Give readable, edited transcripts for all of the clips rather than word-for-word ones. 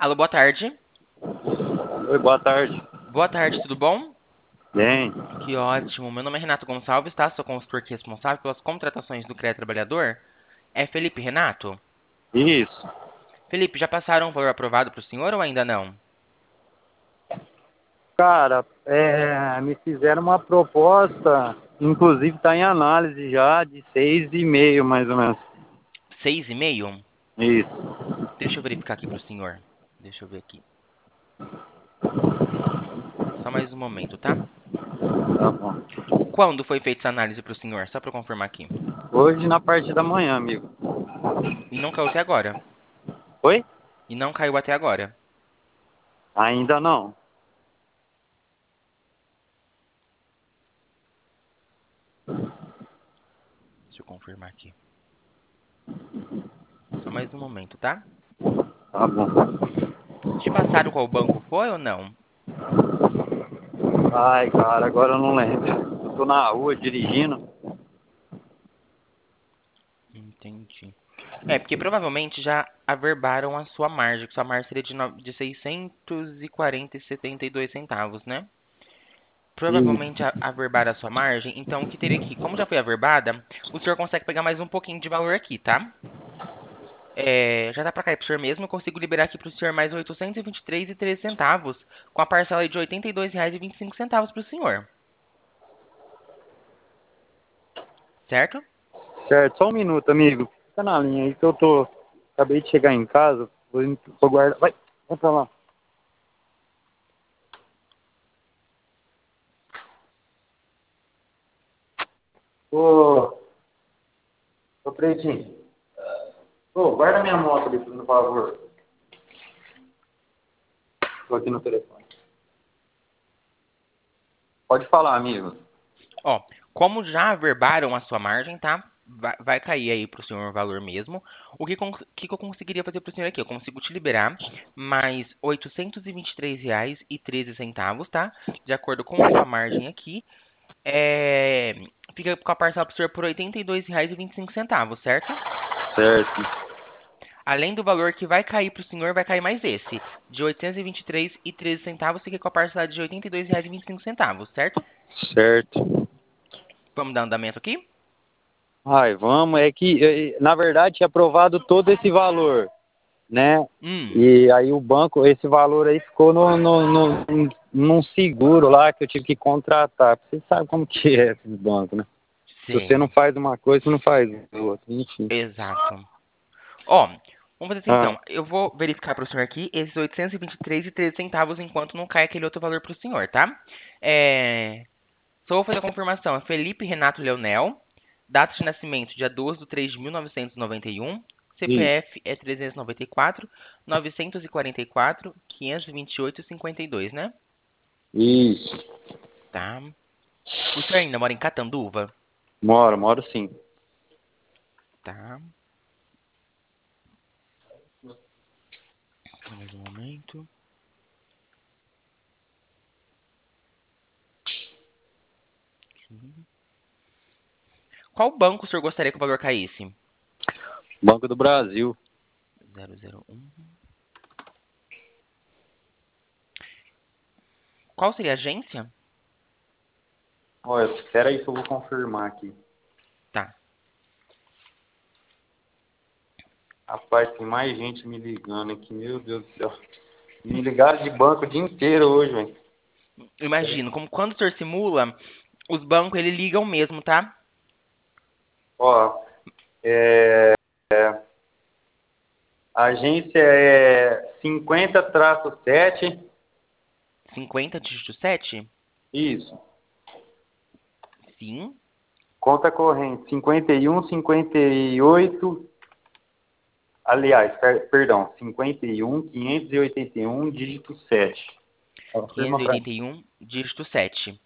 Alô, boa tarde. Oi, boa tarde. Boa tarde, tudo bom? Bem, Que ótimo. Meu nome é Renato Gonçalves, tá? Sou consultor aqui responsável pelas contratações do CREA Trabalhador. É Felipe Renato? isso. Felipe, já passaram o valor aprovado para o senhor ou ainda não? Cara, me fizeram uma proposta, inclusive está em análise já, de 6,5 mais ou menos. 6,5? Isso, Deixa eu verificar aqui para o senhor. Deixa eu ver aqui. Só mais um momento, tá? tá bom. Quando foi feita essa análise para o senhor? Só para confirmar aqui. Hoje na parte da manhã, amigo. E não caiu até agora. Oi? E não caiu até agora. Ainda não. Deixa eu confirmar aqui. Só mais um momento, tá? Tá bom. Te passaram qual banco foi ou não? Ai, cara, agora eu não lembro. Eu tô na rua dirigindo. Entendi. É, porque provavelmente já averbaram a sua margem, que sua margem seria de 640,72 centavos, né? Provavelmente Isso. averbaram a sua margem, então o que teria aqui? Como já foi averbada, o senhor consegue pegar mais um pouquinho de valor aqui, tá? Já dá pra cair pro senhor mesmo, eu consigo liberar aqui pro senhor mais 823,13 centavos, com a parcela de R$ 82,25 pro senhor, certo? Certo, só um minuto, amigo. Fica na linha aí que eu tô. Acabei de chegar em casa. Vou guardar. Vai, vamos pra lá. Ô, ô Pretinho. Ô, guarda minha moto ali, por favor. Tô aqui no telefone. Pode falar, amigo. Ó, como já averbaram a sua margem, tá? Vai cair aí pro senhor o valor mesmo. O que eu conseguiria fazer pro senhor aqui? Eu consigo te liberar mais R$ 823,13, tá? De acordo com a sua margem aqui. É... Fica com a parcela pro senhor por R$ 82,25, certo? Certo, Além do valor que vai cair pro senhor, vai cair mais esse. De R$ 823,13, fica com a parcela de R$ 82,25, certo? certo. Vamos dar andamento aqui? Ai, vamos. É que, na verdade, tinha aprovado todo esse valor, né? Hum, E aí o banco, esse valor aí ficou num seguro lá que eu tive que contratar. Você sabe como que é esses bancos, né? Se você não sei. faz uma coisa, você não faz outra. Enfim. Exato. Ó, vamos fazer assim Ah, então. Eu vou verificar para o senhor aqui esses 823,13 enquanto não cai aquele outro valor para o senhor, tá? Só vou fazer a confirmação. É Felipe Renato Leonel. Data de nascimento, dia 12 de 3 de 1991. isso. CPF é 394, 944, 528 e 52, né? Isso. Tá. O senhor ainda mora em Catanduva? Moro sim. Tá. Só mais um momento. Qual banco o senhor gostaria que o valor caísse? Banco do Brasil. 001. Qual seria a agência? Olha, espera aí que eu vou confirmar aqui. Tá. Rapaz, tem mais gente me ligando aqui, meu Deus do céu. Me ligaram de banco o dia inteiro hoje, velho. Imagino, como quando o senhor simula, os bancos ele ligam mesmo, tá? Ó, é, a agência é 50-7. 50 dígito 7? Isso. Sim. Conta corrente 51-58. Aliás, perdão, 51-581, dígito 7. Confirma pra mim. 581, dígito 7.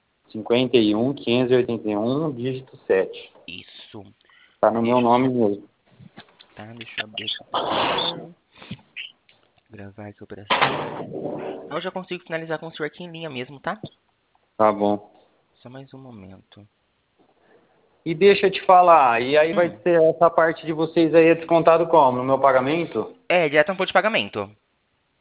51-581, dígito 7. Isso. Tá no meu Deixa eu nome só. mesmo. Tá, deixa eu abrir aqui pro senhor. Gravar aqui a operação. Eu já consigo finalizar com o senhor aqui em linha mesmo, tá? Tá bom. Só mais um momento. E deixa eu te falar, e aí vai Hum. ser essa parte de vocês aí é descontado como? No meu pagamento? É, direto no ponto de pagamento.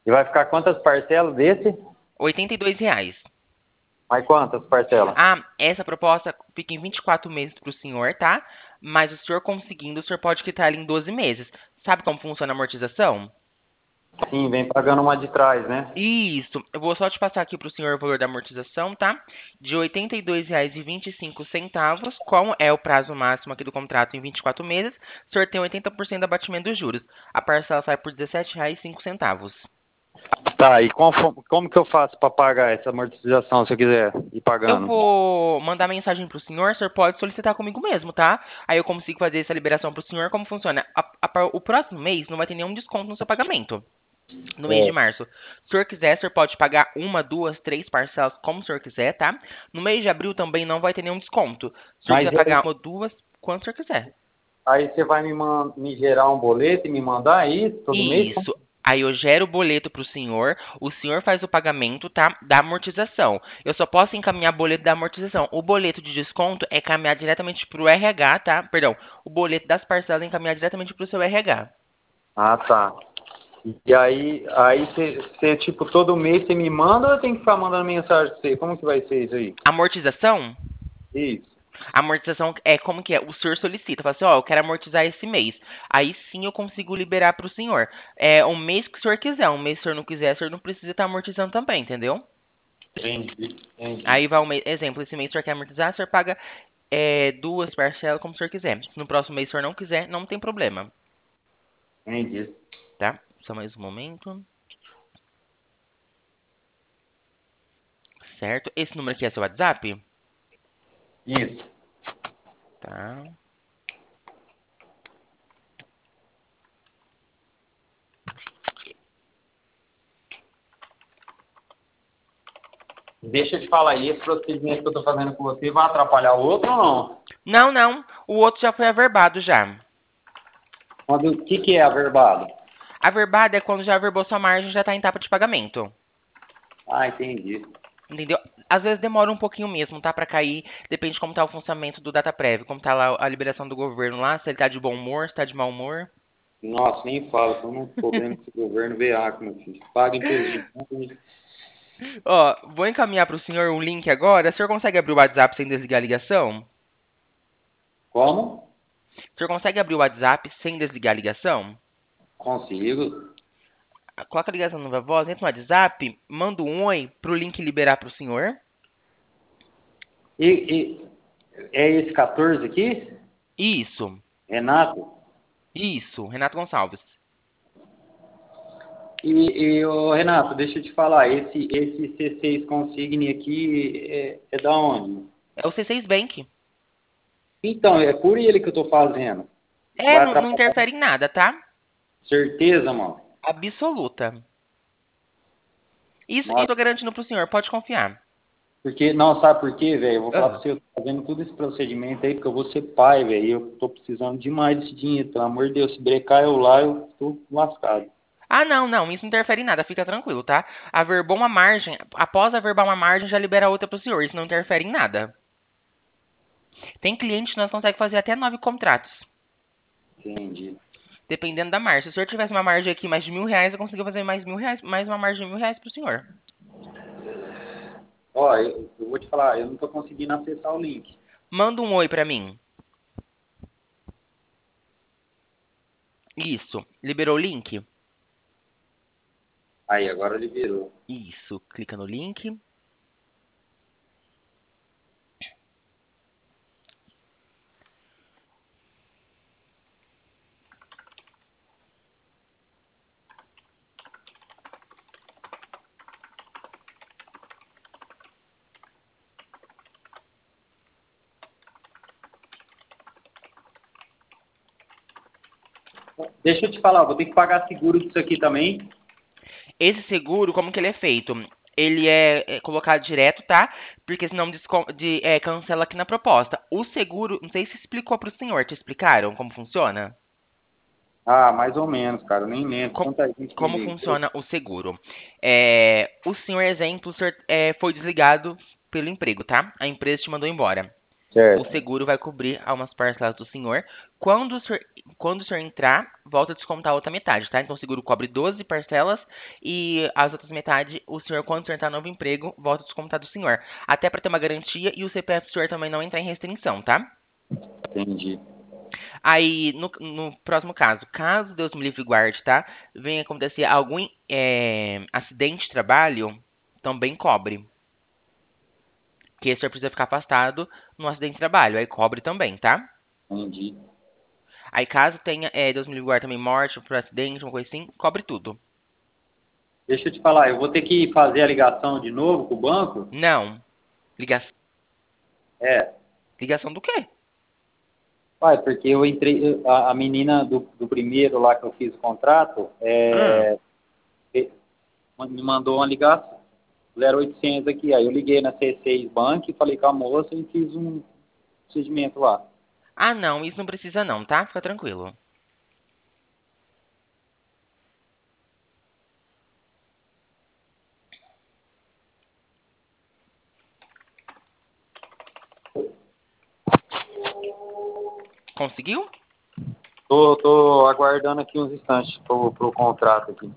E vai ficar quantas parcelas desse? R$ 82. Mas quantas parcelas? Ah, essa proposta fica em 24 meses para o senhor, tá? Mas o senhor conseguindo, o senhor pode quitar ela em 12 meses. Sabe como funciona a amortização? Sim, vem pagando uma de trás, né? Isso. Eu vou só te passar aqui para o senhor o valor da amortização, tá? De R$ 82,25, como é o prazo máximo aqui do contrato em 24 meses, o senhor tem 80% de abatimento dos juros. A parcela sai por R$ 17,05. Tá, e como que eu faço para pagar essa amortização se eu quiser ir Eu pagando? vou mandar mensagem pro senhor pode solicitar comigo mesmo, tá? Aí eu consigo fazer essa liberação pro senhor. Como funciona? O próximo mês não vai ter nenhum desconto no seu pagamento. No mês de É. março. Se o senhor quiser, o senhor pode pagar uma, duas, três parcelas, como o senhor quiser, tá? No mês de abril também não vai ter nenhum desconto. Se o senhor Mas quiser pagar uma, duas, quanto o senhor quiser. aí você vai me gerar um boleto e me mandar isso todo mês? Isso. Aí eu gero o boleto pro senhor, o senhor faz o pagamento, tá? Da amortização. Eu só posso encaminhar boleto da amortização. O boleto de desconto é encaminhar diretamente pro RH, tá? Perdão, o boleto das parcelas é encaminhar diretamente pro seu RH. Ah, tá. E aí você, tipo, todo mês você me manda ou eu tenho que ficar mandando mensagem pra você? Como que vai ser isso aí? Amortização? Isso. A amortização é como que é? O senhor solicita, fala assim, ó, eu quero amortizar esse mês. Aí sim eu consigo liberar pro senhor. É um mês que o senhor quiser, um mês que o senhor não quiser, o senhor não precisa estar amortizando também, entendeu? Entendi, entendi. Aí vai um mês, exemplo, esse mês o senhor quer amortizar, o senhor paga duas parcelas como o senhor quiser. Se no próximo mês o senhor não quiser, não tem problema, Entendi. tá? Só mais um momento. Certo? Esse número aqui é seu WhatsApp? Isso. Tá. Deixa eu te falar aí, esse procedimento que eu tô fazendo com você vai atrapalhar o outro ou não? Não, não. O outro já foi averbado já. O que é averbado? Averbado é quando já averbou sua margem e já tá em etapa de pagamento. Ah, entendi. Entendeu? Às vezes demora um pouquinho mesmo, tá? Pra cair. Depende de como tá o funcionamento do DataPrev. Como tá lá a liberação do governo lá. Se ele tá de bom humor, se tá de mau humor. Nossa, nem fala, tô num problema com esse governo veaco, meu filho. Paga imposto. Ó, vou encaminhar pro senhor um link agora. O senhor consegue abrir o WhatsApp sem desligar a ligação? Como? O senhor consegue abrir o WhatsApp sem desligar a ligação? Consigo. Coloca a ligação no Viva Voz, entra no WhatsApp, manda um oi pro link liberar pro senhor. E é esse 14 aqui? Isso, Renato? isso, Renato Gonçalves. Ô, Renato, deixa eu te falar, esse C6 Consigne aqui é da onde? É o C6 Bank. Então, é por ele que eu tô fazendo. É, Vai não atrapalhar. interfere em nada, tá? Certeza, mano. Absoluta. Isso eu Nossa, tô garantindo pro senhor, pode confiar. porque, não, sabe por quê, velho? Eu vou falar pra Ah. você, eu tô fazendo todo esse procedimento aí, porque eu vou ser pai, velho, e eu tô precisando demais desse dinheiro, pelo amor de Deus. Se brecar eu lá, eu tô lascado. Ah, não, não, isso não interfere em nada, fica tranquilo, tá? Averbou uma margem, após averbar uma margem, já libera outra pro senhor, isso não interfere em nada. Tem cliente que nós conseguimos fazer até 9 contratos, Entendi. dependendo da margem. Se o senhor tivesse uma margem aqui mais de R$ 1.000, eu consigo fazer mais R$ 1.000, mais uma margem de R$ 1.000 pro senhor. Ó, eu vou te falar, eu não tô conseguindo acessar o link. Manda um oi pra mim. Isso. Liberou o link? Aí, agora liberou. Isso. Clica no link. Deixa eu te falar, vou ter que pagar seguro disso aqui também. Esse seguro, como que ele é feito? Ele é colocado direto, tá? Porque senão cancela aqui na proposta. O seguro, não sei se explicou pro senhor. Te explicaram como funciona? Ah, mais ou menos, cara, eu nem lembro. Com- Tanta gente me Como ligou. funciona o seguro? O senhor, exemplo, o senhor, foi desligado pelo emprego, tá? A empresa te mandou embora. O Certo. seguro vai cobrir algumas parcelas do senhor. Quando o senhor entrar, volta a descontar a outra metade, tá? Então o seguro cobre 12 parcelas e as outras metade, quando o senhor entrar no novo emprego, volta a descontar do senhor. Até para ter uma garantia e o CPF do senhor também não entrar em restrição, tá? Entendi. Aí, no próximo caso Deus me livre e guarde, tá? Venha acontecer algum acidente de trabalho, também cobre. Que o senhor precisa ficar afastado no acidente de trabalho, aí cobre também, tá? Entendi. Aí caso tenha, Deus me livre e guarde também, morte por acidente, uma coisa assim, cobre tudo. Deixa eu te falar, eu vou ter que fazer a ligação de novo com o banco? Não. Ligação, É. ligação do quê? Pai, porque eu entrei, a menina do primeiro lá que eu fiz o contrato, Ah. me mandou uma ligação, 0800 aqui. Aí eu liguei na C6 Bank, falei com a moça e fiz um procedimento lá. Ah, não, isso não precisa não, tá? Fica tranquilo. Conseguiu? Tô aguardando aqui uns instantes pro contrato aqui.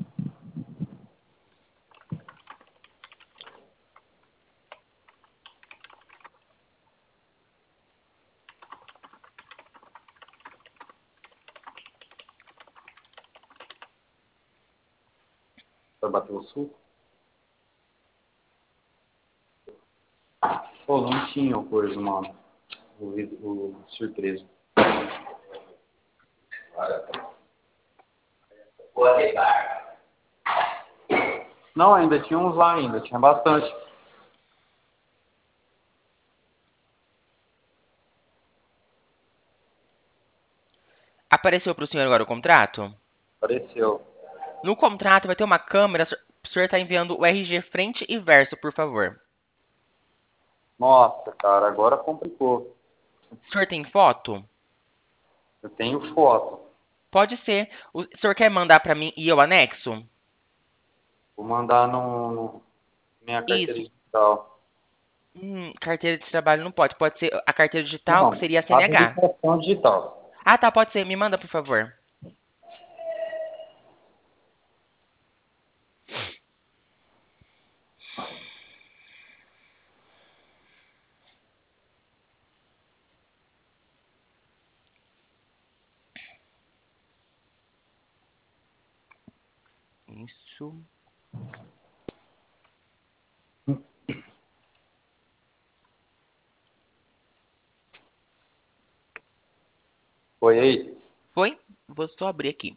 Vai bater o suco? Pô, não tinha o coisa, mano. O surpresa. Não, ainda tinha uns lá ainda, tinha bastante. Apareceu pro senhor agora o contrato? Apareceu. No contrato vai ter uma câmera, o senhor tá enviando o RG frente e verso, por favor. Nossa, cara, agora complicou. O senhor tem foto? Eu tenho foto. Pode ser. O senhor quer mandar pra mim e eu anexo? Vou mandar no minha carteira Isso. digital. Carteira de trabalho não pode. Pode ser a carteira digital, que Não, seria a CNH. habilitação digital. Ah, tá, pode ser. Me manda, por favor. Isso. Foi aí? Foi? Vou só abrir aqui.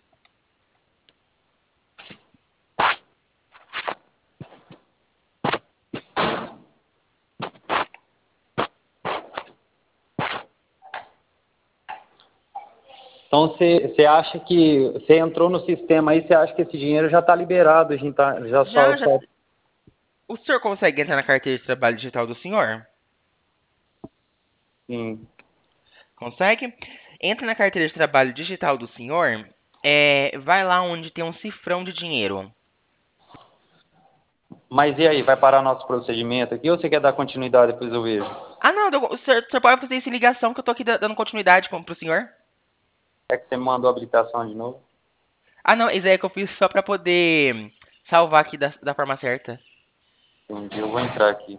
Então você acha que você entrou no sistema aí, você acha que esse dinheiro já está liberado, a gente já Já, só, já. só. O senhor consegue entrar na carteira de trabalho digital do senhor? Sim. Consegue? Entra na carteira de trabalho digital do senhor. Vai lá onde tem um cifrão de dinheiro. Mas e aí, vai parar nosso procedimento aqui ou você quer dar continuidade depois eu vejo? Ah, não. O senhor pode fazer essa ligação que eu tô aqui dando continuidade pro senhor. É que você me mandou a habilitação de novo? Ah, não. Isso aí é que eu fiz só pra poder salvar aqui da forma certa. Entendi, eu vou entrar aqui.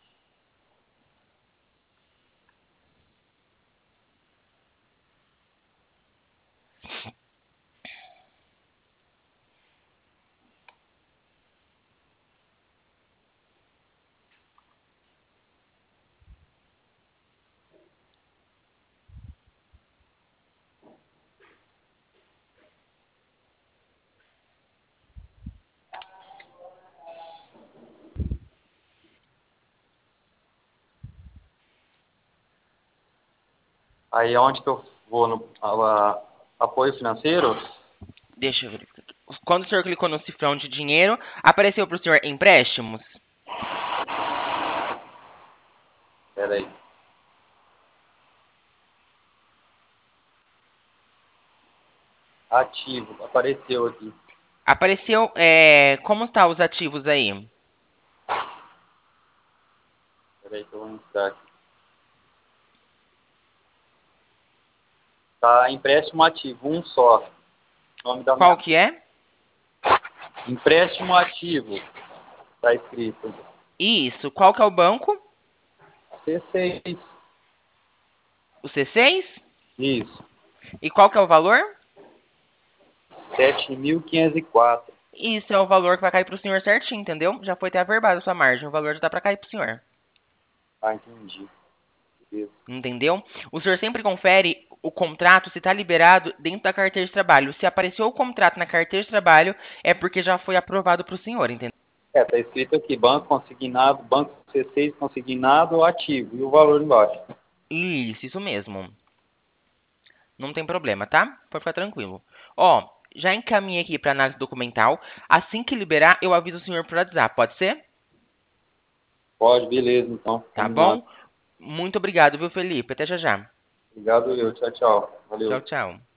Aí onde que eu vou no apoio financeiro? Deixa eu verificar aqui. Quando o senhor clicou no cifrão de dinheiro, apareceu pro senhor empréstimos? Pera aí. Ativo, apareceu aqui. Apareceu, como tá os ativos aí? Pera aí que eu vou entrar aqui. Tá empréstimo ativo, um só. Nome da Qual minha... que é? Empréstimo ativo, tá escrito. Isso. Qual que é o banco? C6. O C6? Isso. E qual que é o valor? 7.504. Isso é o valor que vai cair pro senhor certinho, entendeu? Já foi até averbado a sua margem. O valor já dá pra cair pro senhor. Ah, entendi. Beleza. Entendeu? O senhor sempre confere o contrato se está liberado dentro da carteira de trabalho. Se apareceu o contrato na carteira de trabalho, é porque já foi aprovado para o senhor, entendeu? Tá escrito aqui, banco consignado, banco C6 consignado ativo. E o valor embaixo. Isso mesmo. Não tem problema, tá? Pode ficar tranquilo. Ó, já encaminhei aqui para análise documental. Assim que liberar, eu aviso o senhor por WhatsApp, pode ser? Pode, beleza, então. Tá Combinado. bom? Muito obrigado, viu, Felipe? Até já já. Obrigado eu. Tchau, tchau. Tchau, Valeu. tchau.